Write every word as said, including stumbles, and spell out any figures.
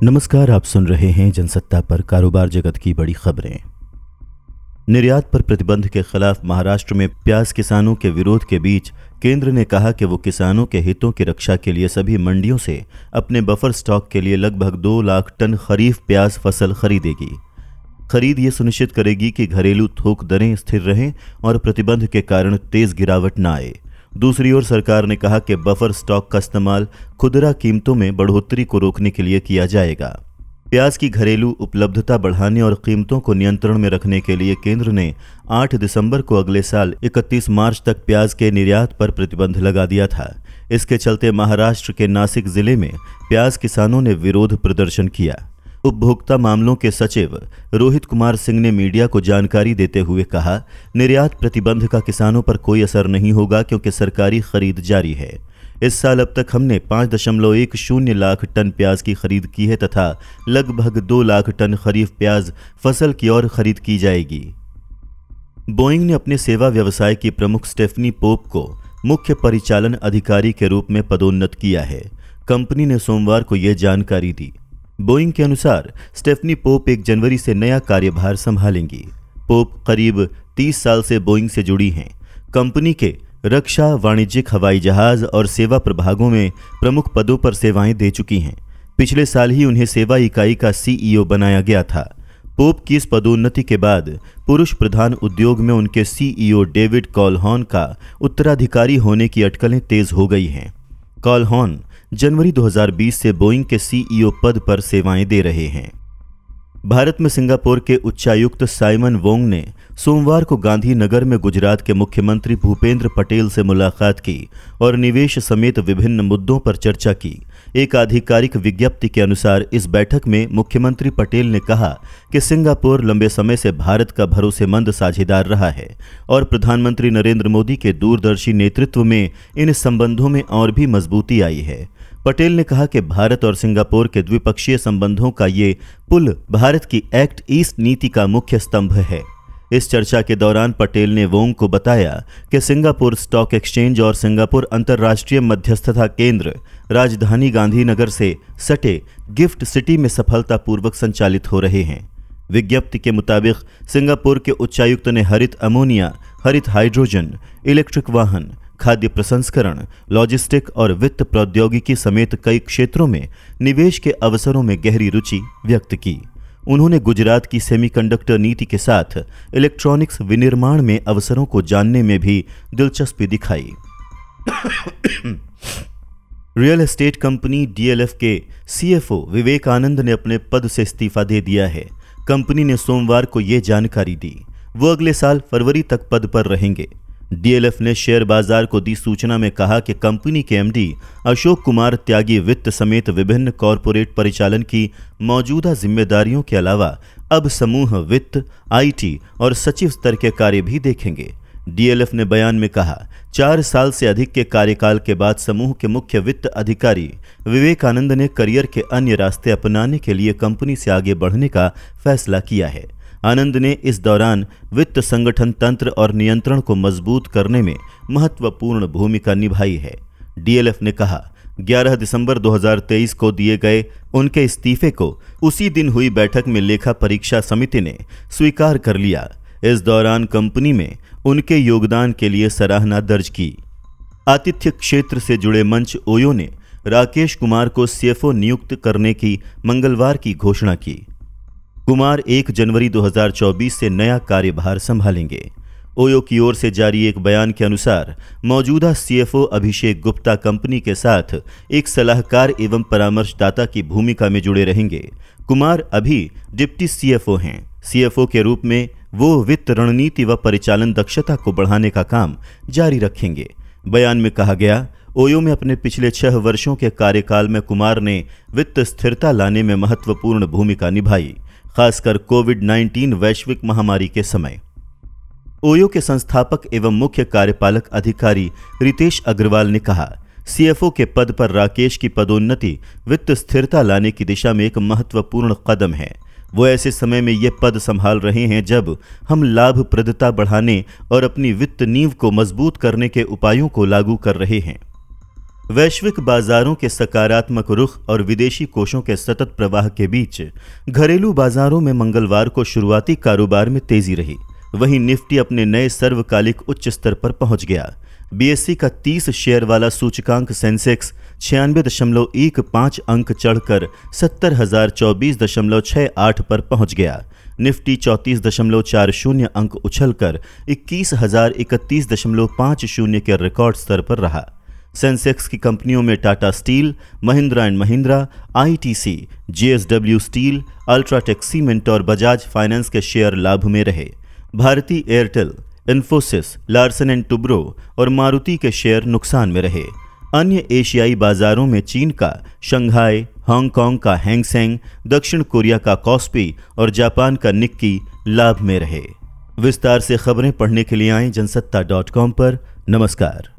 नमस्कार, आप सुन रहे हैं जनसत्ता पर कारोबार जगत की बड़ी खबरें। निर्यात पर प्रतिबंध के खिलाफ महाराष्ट्र में प्याज किसानों के विरोध के बीच केंद्र ने कहा कि वो किसानों के हितों की रक्षा के लिए सभी मंडियों से अपने बफर स्टॉक के लिए लगभग दो लाख टन खरीफ प्याज फसल खरीदेगी। खरीद ये सुनिश्चित करेगी कि घरेलू थोक दरें स्थिर रहें और प्रतिबंध के कारण तेज गिरावट न आए। दूसरी ओर सरकार ने कहा कि बफर स्टॉक का इस्तेमाल खुदरा कीमतों में बढ़ोतरी को रोकने के लिए किया जाएगा। प्याज की घरेलू उपलब्धता बढ़ाने और कीमतों को नियंत्रण में रखने के लिए केंद्र ने आठ दिसंबर को अगले साल इकतीस मार्च तक प्याज के निर्यात पर प्रतिबंध लगा दिया था। इसके चलते महाराष्ट्र के नासिक जिले में प्याज किसानों ने विरोध प्रदर्शन किया। उपभोक्ता मामलों के सचिव रोहित कुमार सिंह ने मीडिया को जानकारी देते हुए कहा, निर्यात प्रतिबंध का किसानों पर कोई असर नहीं होगा क्योंकि सरकारी खरीद जारी है। इस साल अब तक हमने पाँच दशमलव एक शून्य लाख टन प्याज की खरीद की है तथा लगभग दो लाख टन खरीफ प्याज फसल की ओर खरीद की जाएगी। बोइंग ने अपने सेवा व्यवसाय की प्रमुख स्टेफनी पोप को मुख्य परिचालन अधिकारी के रूप में पदोन्नत किया है। कंपनी ने सोमवार को यह जानकारी दी। बोइंग के अनुसार स्टेफनी पोप एक जनवरी से नया कार्यभार संभालेंगी। पोप करीब तीस साल से बोइंग से जुड़ी हैं। कंपनी के रक्षा, वाणिज्यिक हवाई जहाज और सेवा प्रभागों में प्रमुख पदों पर सेवाएं दे चुकी हैं। पिछले साल ही उन्हें सेवा इकाई का सीईओ बनाया गया था। पोप की इस पदोन्नति के बाद पुरुष प्रधान उद्योग में उनके सीईओ डेविड कॉलहॉन का उत्तराधिकारी होने की अटकलें तेज हो गई हैं। कॉलहॉन जनवरी दो हज़ार बीस से बोइंग के सीईओ पद पर सेवाएं दे रहे हैं। भारत में सिंगापुर के उच्चायुक्त साइमन वोंग ने सोमवार को गांधीनगर में गुजरात के मुख्यमंत्री भूपेंद्र पटेल से मुलाकात की और निवेश समेत विभिन्न मुद्दों पर चर्चा की। एक आधिकारिक विज्ञप्ति के अनुसार इस बैठक में मुख्यमंत्री पटेल ने कहा कि सिंगापुर लंबे समय से भारत का भरोसेमंद साझेदार रहा है और प्रधानमंत्री नरेंद्र मोदी के दूरदर्शी नेतृत्व में इन संबंधों में और भी मजबूती आई है। पटेल ने कहा कि भारत और सिंगापुर के द्विपक्षीय संबंधों का ये पुल भारत की एक्ट ईस्ट नीति का मुख्य स्तंभ है। इस चर्चा के दौरान पटेल ने वोंग को बताया कि सिंगापुर स्टॉक एक्सचेंज और सिंगापुर अंतर्राष्ट्रीय मध्यस्थता केंद्र राजधानी गांधीनगर से सटे गिफ्ट सिटी में सफलतापूर्वक संचालित हो रहे हैं। विज्ञप्ति के मुताबिक सिंगापुर के उच्चायुक्त ने हरित अमोनिया, हरित हाइड्रोजन, इलेक्ट्रिक वाहन, खाद्य प्रसंस्करण, लॉजिस्टिक और वित्त प्रौद्योगिकी समेत कई क्षेत्रों में निवेश के अवसरों में गहरी रुचि व्यक्त की। उन्होंने गुजरात की सेमीकंडक्टर नीति के साथ इलेक्ट्रॉनिक्स विनिर्माण में अवसरों को जानने में भी दिलचस्पी दिखाई। रियल एस्टेट कंपनी डीएलएफ के सीएफओ विवेक आनंद ने अपने पद से इस्तीफा दे दिया है। कंपनी ने सोमवार को ये जानकारी दी। वो अगले साल फरवरी तक पद पर रहेंगे। डीएलएफ ने शेयर बाजार को दी सूचना में कहा कि कंपनी के एमडी अशोक कुमार त्यागी वित्त समेत विभिन्न कॉरपोरेट परिचालन की मौजूदा जिम्मेदारियों के अलावा अब समूह वित्त, आईटी और सचिव स्तर के कार्य भी देखेंगे। डीएलएफ ने बयान में कहा, चार साल से अधिक के कार्यकाल के बाद समूह के मुख्य वित्त अधिकारी विवेक आनंद ने करियर के अन्य रास्ते अपनाने के लिए कंपनी से आगे बढ़ने का फैसला किया है। आनंद ने इस दौरान वित्त संगठन तंत्र और नियंत्रण को मजबूत करने में महत्वपूर्ण भूमिका निभाई है। डीएलएफ ने कहा, ग्यारह दिसंबर दो हज़ार तेईस को दिए गए उनके इस्तीफे को उसी दिन हुई बैठक में लेखा परीक्षा समिति ने स्वीकार कर लिया। इस दौरान कंपनी में उनके योगदान के लिए सराहना दर्ज की। आतिथ्य क्षेत्र से जुड़े मंच ओयो ने राकेश कुमार को सीएफओ नियुक्त करने की मंगलवार की घोषणा की। कुमार एक जनवरी दो हज़ार चौबीस से नया कार्यभार संभालेंगे। ओयो की ओर से जारी एक बयान के अनुसार मौजूदा सीएफओ अभिषेक गुप्ता कंपनी के साथ एक सलाहकार एवं परामर्शदाता की भूमिका में जुड़े रहेंगे। कुमार अभी डिप्टी सीएफओ हैं। सीएफओ के रूप में वो वित्त रणनीति व परिचालन दक्षता को बढ़ाने का काम जारी रखेंगे। बयान में कहा गया, ओयो में अपने पिछले छह वर्षों के कार्यकाल में कुमार ने वित्त स्थिरता लाने में महत्वपूर्ण भूमिका निभाई, खासकर कोविड उन्नीस वैश्विक महामारी के समय। ओयो के संस्थापक एवं मुख्य कार्यपालक अधिकारी रितेश अग्रवाल ने कहा, सीएफओ के पद पर राकेश की पदोन्नति वित्त स्थिरता लाने की दिशा में एक महत्वपूर्ण कदम है। वो ऐसे समय में ये पद संभाल रहे हैं जब हम लाभप्रदता बढ़ाने और अपनी वित्त नींव को मजबूत करने के उपायों को लागू कर रहे हैं। वैश्विक बाजारों के सकारात्मक रुख और विदेशी कोषों के सतत प्रवाह के बीच घरेलू बाजारों में मंगलवार को शुरुआती कारोबार में तेजी रही। वहीं निफ्टी अपने नए सर्वकालिक उच्च स्तर पर पहुंच गया। बीएसई का तीस शेयर वाला सूचकांक सेंसेक्स छियानवे दशमलव एक पाँच अंक चढ़कर सत्तर हजार चौबीस दशमलव छह आठ पर पहुंच गया। निफ्टी चौंतीस दशमलव चार शून्य अंक उछलकर इक्कीस हजार इकतीस दशमलव पाँच शून्य के रिकॉर्ड स्तर पर रहा। सेंसेक्स की कंपनियों में Tata steel, Mahindra and Mahindra, ITC, JSW steel, UltraTech cement और बजाज फाइनेंस के शेयर लाभ में रहे। Bharti Airtel, Infosys, Larsen and Toubro और मारुति के शेयर नुकसान में रहे। अन्य एशियाई बाजारों में चीन का शंघाई, हांगकांग का हैंगसेंग, दक्षिण कोरिया का कॉस्पी और जापान का निक्की लाभ में रहे। विस्तार से खबरें पढ़ने के लिए आएं जनसत्ता डॉट कॉम पर। नमस्कार।